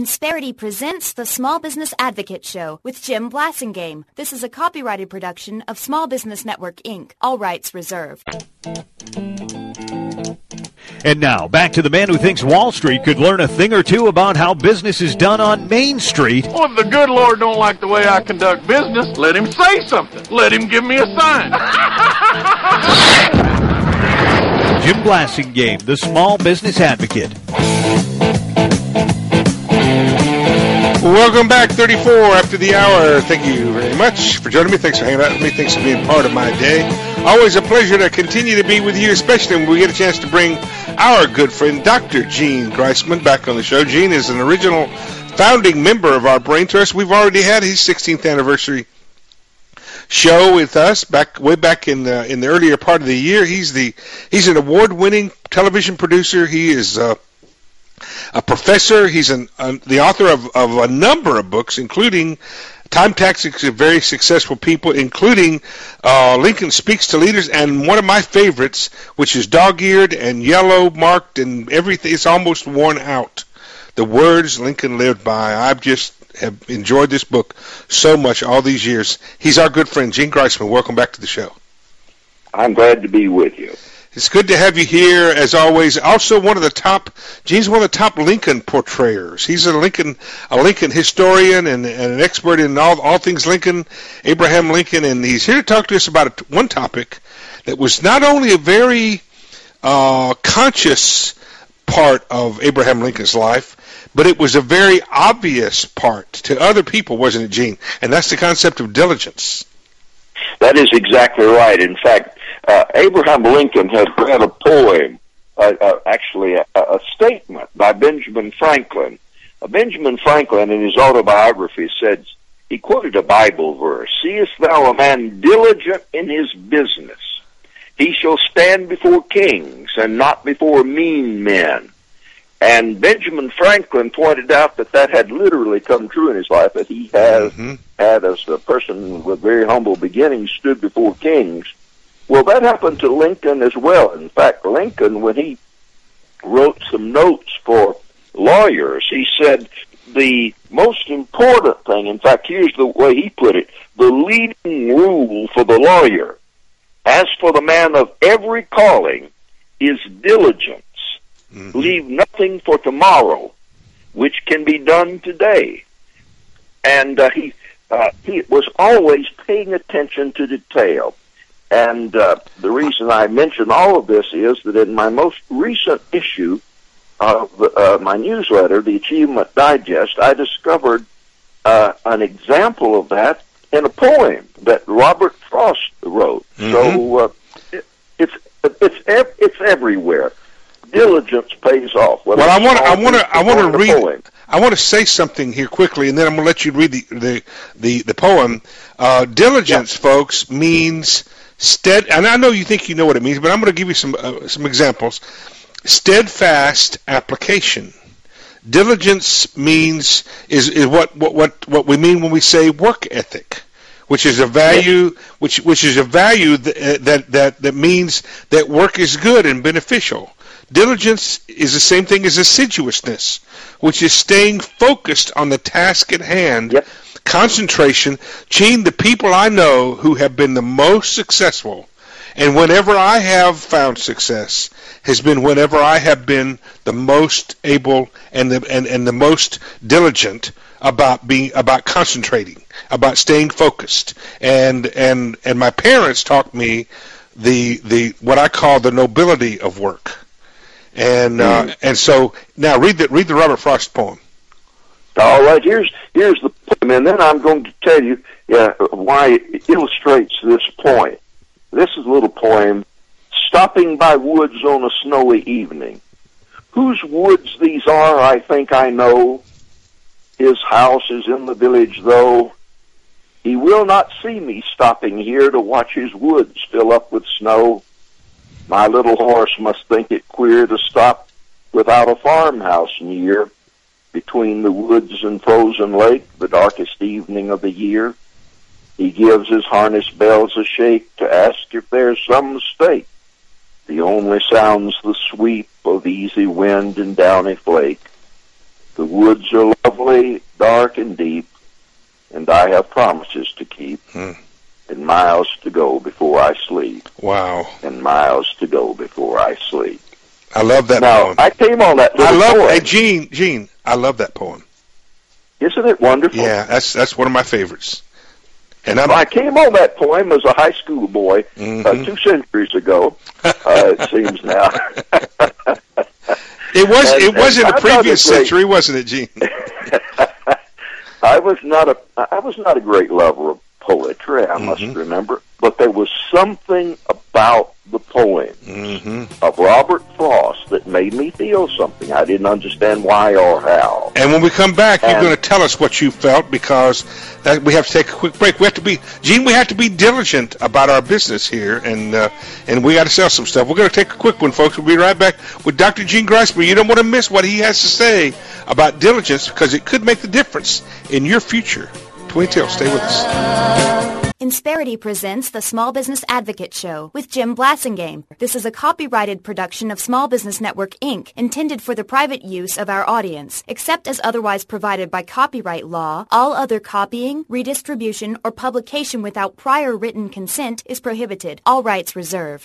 Insperity presents the Small Business Advocate Show with Jim Blasingame. This is a copyrighted production of Small Business Network, Inc. All rights reserved. And now, back to the man who thinks Wall Street could learn a thing or two about how business is done on Main Street. Well, if the good Lord don't like the way I conduct business, let him say something. Let him give me a sign. Jim Blasingame, the Small Business Advocate. Welcome back, 34 after the hour. Thank you very much for joining me. Thanks for hanging out with me. Thanks for being part of my day. Always a pleasure to continue to be with you, especially when we get a chance to bring our good friend, Dr. Gene Greisman, back on the show. Gene is an original founding member of our Brain Trust. We've already had his 16th anniversary show with us way back in the earlier part of the year. He's an award-winning television producer. He is a professor. He's the author of a number of books, including Time Tactics of Very Successful People, including Lincoln Speaks to Leaders, and one of my favorites, which is dog-eared and yellow marked and everything. It's almost worn out. The Words Lincoln Lived By. I just have enjoyed this book so much all these years. He's our good friend, Gene Greisman. Welcome back to the show. I'm glad to be with you. It's good to have you here, as always. Also, Gene's one of the top Lincoln portrayers. He's a Lincoln historian and an expert in all things Lincoln, Abraham Lincoln, and he's here to talk to us about one topic that was not only a very conscious part of Abraham Lincoln's life, but it was a very obvious part to other people, wasn't it, Gene? And that's the concept of diligence. That is exactly right. In fact, Abraham Lincoln had read a poem, actually a statement by Benjamin Franklin. Benjamin Franklin, in his autobiography, said, he quoted a Bible verse, "Seest thou a man diligent in his business? He shall stand before kings and not before mean men." And Benjamin Franklin pointed out that had literally come true in his life, that he had, as a person with very humble beginnings, stood before kings. Well, that happened to Lincoln as well. In fact, Lincoln, when he wrote some notes for lawyers, he said the most important thing, in fact, here's the way he put it, the leading rule for the lawyer, as for the man of every calling, is diligence. Mm-hmm. Leave nothing for tomorrow, which can be done today. And he was always paying attention to detail. And the reason I mention all of this is that in my most recent issue of my newsletter, the Achievement Digest, I discovered an example of that in a poem that Robert Frost wrote. Mm-hmm. So it's everywhere. Diligence pays off. Well, I want to say something here quickly, and then I'm going to let you read the poem. Diligence, folks, means and I know you think you know what it means, but I'm going to give you some examples. Steadfast application. Diligence is what we mean when we say work ethic, which is a value which is a value that means that work is good and beneficial. Diligence is the same thing as assiduousness, which is staying focused on the task at hand. Yep. Concentration. Gene, the people I know who have been the most successful, and whenever I have found success, has been whenever I have been the most able and the most diligent about concentrating, about staying focused. And my parents taught me the what I call the nobility of work. And so now read the Robert Frost poem. All right, here's the poem, and then I'm going to tell you why it illustrates this point. This is a little poem, "Stopping by woods on a snowy evening. Whose woods these are, I think I know. His house is in the village, though. He will not see me stopping here to watch his woods fill up with snow. My little horse must think it queer to stop without a farmhouse near, between the woods and frozen lake, the darkest evening of the year. He gives his harness bells a shake to ask if there's some mistake. The only sound's the sweep of easy wind and downy flake. The woods are lovely, dark and deep, and I have promises to keep, and miles to go before I sleep. Wow. And miles to go before I sleep. I love that poem. I came on that little poem. Hey, Gene, I love that poem. Isn't it wonderful? Yeah, that's one of my favorites. And I came on that poem as a high school boy 2 centuries ago, it seems now. It was in the previous century, wasn't it, Gene? I was not a great lover of poetry, I must remember, but there was something about the poem of Robert Frost that made me feel something. I didn't understand why or how. And when we come back, you're going to tell us what you felt, because we have to take a quick break. We have to be diligent about our business here, and we got to sell some stuff. We're going to take a quick one, folks. We'll be right back with Dr. Gene Greisberg. You don't want to miss what he has to say about diligence, because it could make the difference in your future. Twin Tail, stay with us. Insperity presents the Small Business Advocate Show with Jim Blasingame. This is a copyrighted production of Small Business Network, Inc., intended for the private use of our audience. Except as otherwise provided by copyright law, all other copying, redistribution, or publication without prior written consent is prohibited. All rights reserved.